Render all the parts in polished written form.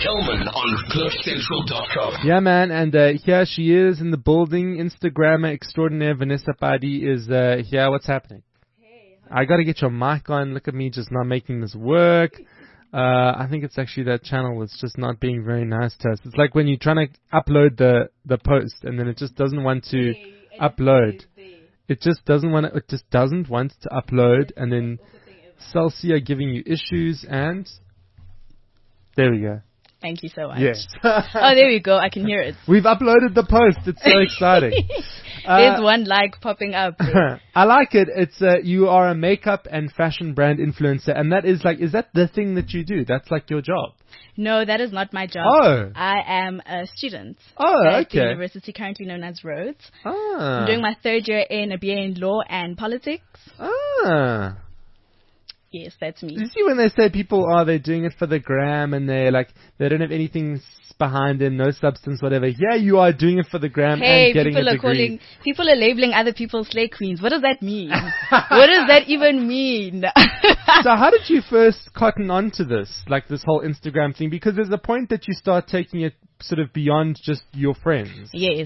Gelman on CliffCentral.com. Yeah, man, and here she is in the building. Instagrammer extraordinaire Vanessa Padi is here. What's happening? Hey. I got to get your mic on. Look at me just not making this work. I think it's actually that channel that's just not being very nice to us. It's like when you're trying to upload the post and then it just doesn't want to upload. It just doesn't want to, upload, and then Celsius giving you issues, and there we go. Thank you so much. Yes. Oh, there we go. I can hear it. We've uploaded the post. It's so exciting. There's one like popping up. I like it. It's you are a makeup and fashion brand influencer, and that is like, is that the thing that you do? That's like your job? No, that is not my job. Oh. I am a student. Oh, at okay. the university currently known as Rhodes. Ah. I'm doing my third year in a BA in Law and Politics. Ah. Yes, that's me. You see when they say people they're doing it for the gram and they're like, they don't have anything behind them, no substance, whatever. Yeah, you are doing it for the gram and getting a degree. People are labeling other people slay queens. What does that mean? What does that even mean? So how did you first cotton on to this, like this whole Instagram thing? Because there's a point that you start taking it sort of beyond just your friends. Yes.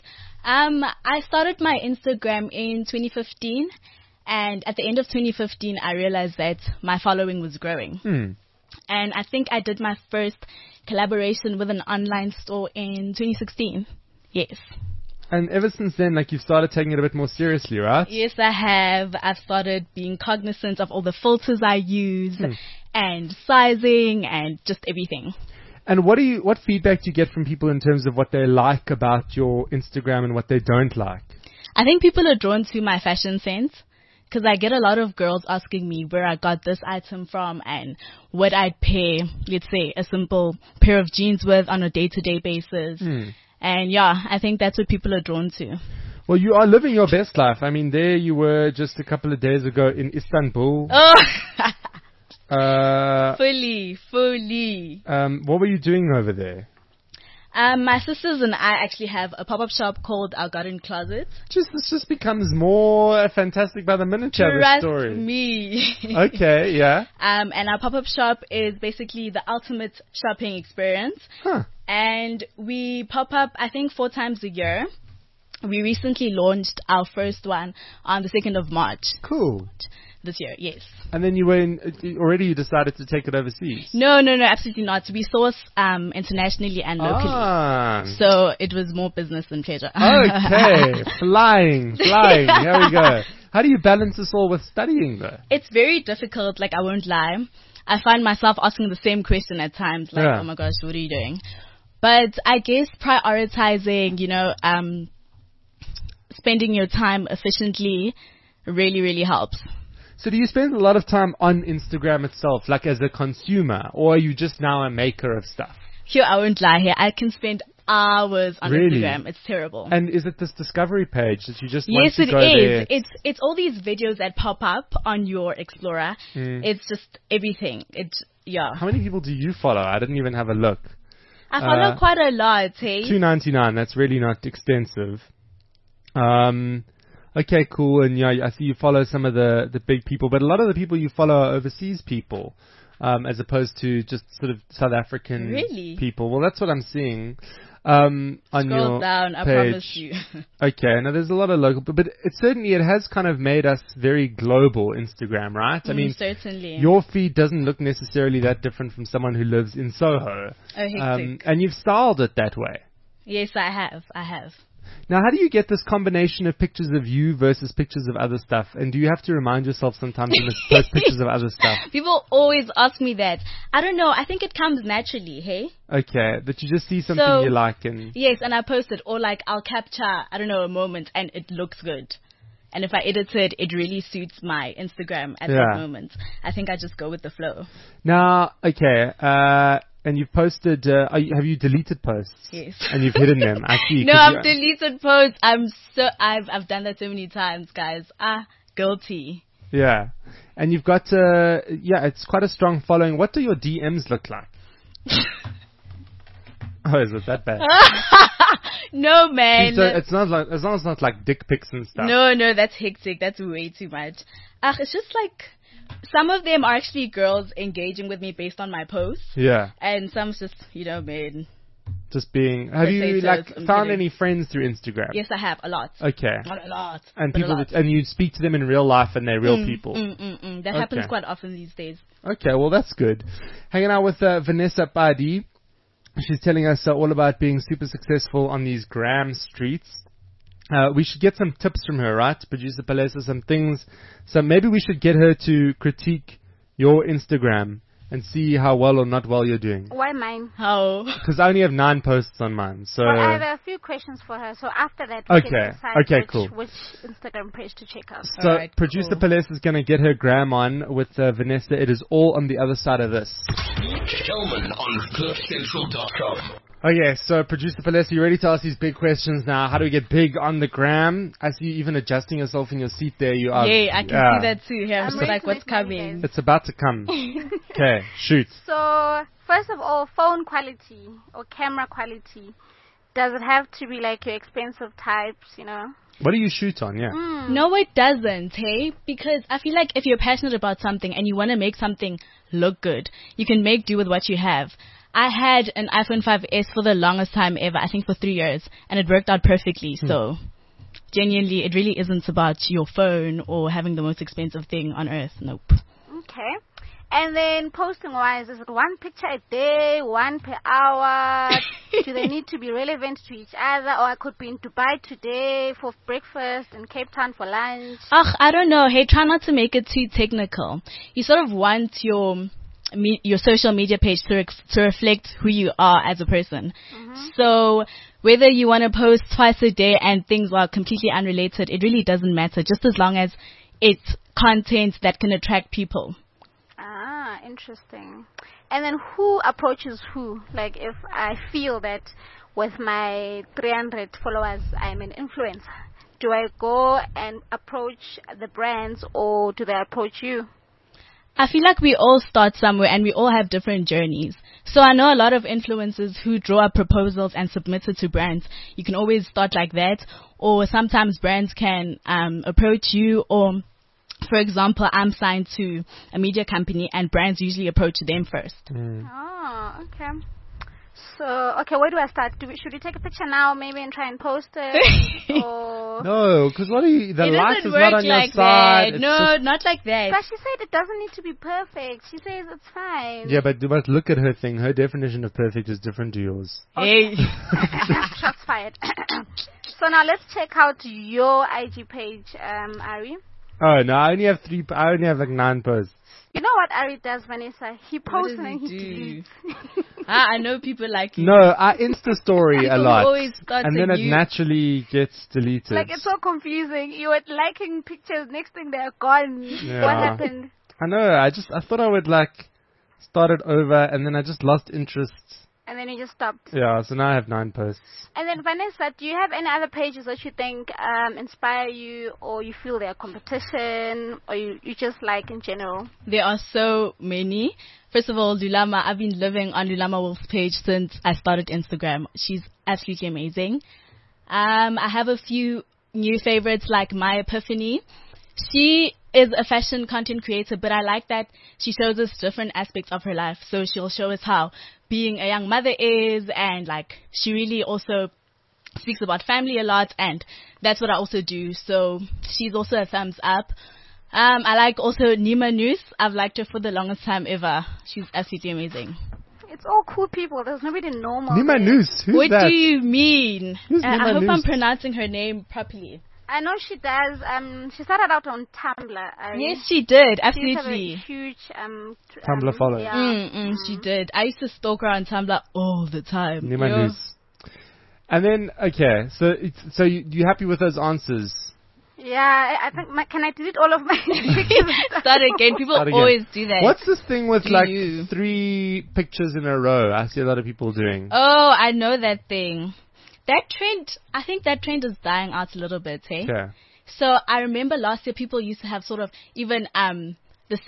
I started my Instagram in 2015. And at the end of 2015, I realized that my following was growing. And I think I did my first collaboration with an online store in 2016. Yes. And ever since then, like, you've started taking it a bit more seriously, right? Yes, I have. I've started being cognizant of all the filters I use and sizing and just everything. And what feedback do you get from people in terms of what they like about your Instagram and what they don't like? I think people are drawn to my fashion sense. Because I get a lot of girls asking me where I got this item from and what I'd pay, let's say, a simple pair of jeans with on a day-to-day basis. And yeah, I think that's what people are drawn to. Well, you are living your best life. I mean, there you were just a couple of days ago in Istanbul. Oh, fully. What were you doing over there? My sisters and I actually have a pop-up shop called Our Garden Closet. This just becomes more fantastic by the minute, the story. Trust me. Okay, yeah. And our pop-up shop is basically the ultimate shopping experience. And we pop up, I think, 4 times a year. We recently launched our first one on the 2nd of March. Cool. This year, yes. And then you decided to take it overseas? No, absolutely not. We source internationally and locally. So it was more business than pleasure. Okay, flying. Here we go. How do you balance this all with studying, though? It's very difficult, like, I won't lie. I find myself asking the same question at times, like, oh my gosh, what are you doing? But I guess prioritizing, spending your time efficiently really, really helps. So do you spend a lot of time on Instagram itself, like as a consumer, or are you just now a maker of stuff? Here, I won't lie here. I can spend hours on Instagram. It's terrible. And is it this discovery page that you just want to go there? there? Yes, it is. It's all these videos that pop up on your Explorer. It's just everything. How many people do you follow? I didn't even have a look. I follow quite a lot, hey? 299. That's really not extensive. Okay, cool. And yeah, I see you follow some of the big people, but a lot of the people you follow are overseas people, as opposed to just sort of South African people. Well, that's what I'm seeing on your down, page. I promise you. Okay, now there's a lot of local, but it has kind of made us very global, Instagram, right? I mean, certainly. Your feed doesn't look necessarily that different from someone who lives in Soho. Oh, hectic. And you've styled it that way. Yes, I have. Now, how do you get this combination of pictures of you versus pictures of other stuff? And do you have to remind yourself sometimes to post pictures of other stuff? People always ask me that. I don't know. I think it comes naturally, hey? Okay, that you just see something you like and... Yes, and I post it. Or like I'll capture, I don't know, a moment and it looks good. And if I edit it, it really suits my Instagram at that moment. I think I just go with the flow. Now, okay, and you've posted, have you deleted posts? Yes. And you've hidden them, I see. No, I've deleted posts. I've done that so many times, guys. Guilty. Yeah. And you've got, it's quite a strong following. What do your DMs look like? Oh, is it that bad? No, man. So it's not like, as long as it's not like dick pics and stuff. No, that's hectic. That's way too much. It's just like Some of them are actually girls engaging with me based on my posts. Yeah. And some's just, men. Just being. Have you found any friends through Instagram? Yes, I have a lot. Okay. Not a lot. And people and you speak to them in real life, and they're real people. That happens quite often these days. Okay, well that's good. Hanging out with Vanessa Padi. She's telling us all about being super successful on these gram streets. We should get some tips from her, right? Producer Palesa, some things. So maybe we should get her to critique your Instagram and see how well or not well you're doing. Why mine? How? Because I only have 9 posts on mine. So well, I have a few questions for her. So after that, we can decide which Instagram page to check out. So Producer Palesa is going to get her gram on with Vanessa. It is all on the other side of this. Kelman on CliffCentral.com. Okay, so Producer Palesa, you ready to ask these big questions now? How do we get big on the gram? I see you even adjusting yourself in your seat there. You are. Yeah, I can see that too. Here, I'm just like, what's coming? It's about to come. Okay, shoot. So, first of all, phone quality or camera quality. Does it have to be like your expensive types, What do you shoot on, yeah? No, it doesn't, hey? Because I feel like if you're passionate about something and you want to make something look good, you can make do with what you have. I had an iPhone 5S for the longest time ever, I think for 3 years, and it worked out perfectly. So, genuinely, it really isn't about your phone or having the most expensive thing on earth. Nope. Okay. And then posting-wise, is it one picture a day, one per hour? Do they need to be relevant to each other? Or I could be in Dubai today for breakfast and Cape Town for lunch. I don't know. Hey, try not to make it too technical. You sort of want your social media page to reflect who you are as a person. So whether you want to post twice a day and things are completely unrelated, it really doesn't matter, just as long as it's content that can attract people. Ah, interesting. And then who approaches who? Like if I feel that with my 300 followers I'm an influencer, do I go and approach the brands or do they approach you? I feel like we all start somewhere and we all have different journeys. So I know a lot of influencers who draw up proposals and submit it to brands. You can always start like that, or sometimes brands can approach you, or for example, I'm signed to a media company and brands usually approach them first. Oh, okay. So, where do I start? Should we take a picture now maybe and try and post it? Or no, because the light is not on your like side. No, not like that. But she said it doesn't need to be perfect. She says it's fine. Yeah, but you must look at her thing. Her definition of perfect is different to yours. Hey. Shots fired. So now let's check out your IG page, Ari. Oh, no, I only have like 9 posts. You know what Ari does, Vanessa? He posts and he deletes. I know people like you. No, I Insta story a lot. And then it you. naturally gets deleted. Like, it's so confusing. You were liking pictures, next thing they're gone. Yeah. What happened? I know, I thought I would start it over, and then I just lost interest. And then you just stopped. Yeah, so now I have 9 posts. And then Vanessa, do you have any other pages that you think inspire you, or you feel they're competition, or you just like in general? There are so many. First of all, Lulama, I've been living on Lulama Wolf's page since I started Instagram. She's absolutely amazing. I have a few new favorites like My Epiphany. She is a fashion content creator, but I like that she shows us different aspects of her life. So she'll show us how being a young mother is, and she really also speaks about family a lot, and that's what I also do. So she's also a thumbs up. I like also Nima Noose. I've liked her for the longest time ever. She's absolutely amazing. It's all cool people. There's nobody normal. Nima Noose? Who's what that? do you mean? Who's Nima I hope Noose? I'm pronouncing her name properly. I know she does. She started out on Tumblr. Yes, she did. She used to have Absolutely. a huge Tumblr follower. Yeah. She did. I used to stalk her on Tumblr all the time. Nima Noose. And then, okay, so you happy with those answers? Yeah, I think. Can I delete all of my pictures? Start again. People always do that. What's this thing with 3 pictures in a row? I see a lot of people doing. Oh, I know that thing. That trend, I think that trend is dying out a little bit, hey? Yeah. So I remember last year people used to have sort of even the same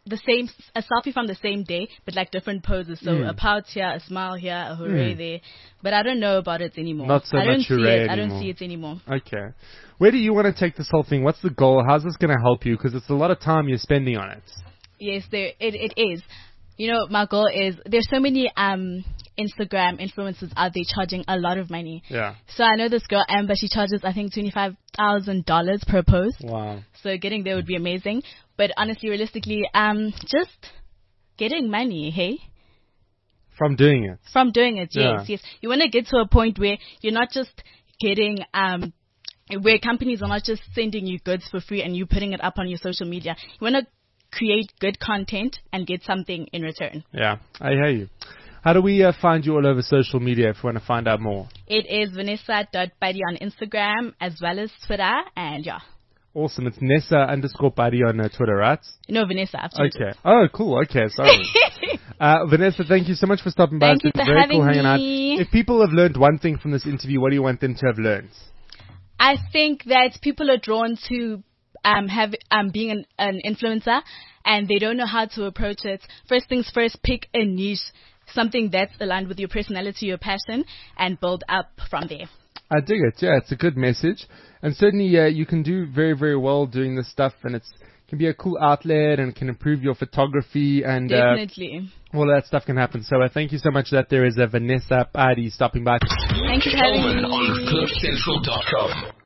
a selfie from the same day, but like different poses. So a pout here, a smile here, a hooray there. But I don't know about it anymore. Not so much hooray anymore. I don't see it anymore. Okay. Where do you want to take this whole thing? What's the goal? How's this going to help you? Because it's a lot of time you're spending on it. Yes, it is. You know, my goal is, there's so many Instagram influencers out there charging a lot of money. Yeah. So I know this girl, Amber, she charges, I think, $25,000 per post. Wow. So getting there would be amazing. But honestly, realistically, just getting money, hey? From doing it. From doing it, yes. You want to get to a point where you're not just getting, where companies are not just sending you goods for free and you putting it up on your social media. You want to create good content and get something in return. Yeah, I hear you. How do we find you all over social media if we want to find out more? It is Vanessa.Buddy on Instagram as well as Twitter, and yeah. Awesome. It's Nessa_Buddy on Twitter, right? No, Vanessa. Absolutely. Okay. Oh, cool. Okay, sorry. Vanessa, thank you so much for stopping by. Thank you for very having cool hanging me. out. If people have learned one thing from this interview, what do you want them to have learned? I think that people are drawn to being an influencer, and they don't know how to approach it. First things first, pick a niche, something that's aligned with your personality, your passion, and build up from there. I dig it. Yeah, it's a good message. And certainly, you can do very, very well doing this stuff, and it can be a cool outlet and can improve your photography, and definitely all that stuff can happen. So thank you so much that there is a Vanessa Buddy stopping by. Thank you for having me. On CliffCentral.com.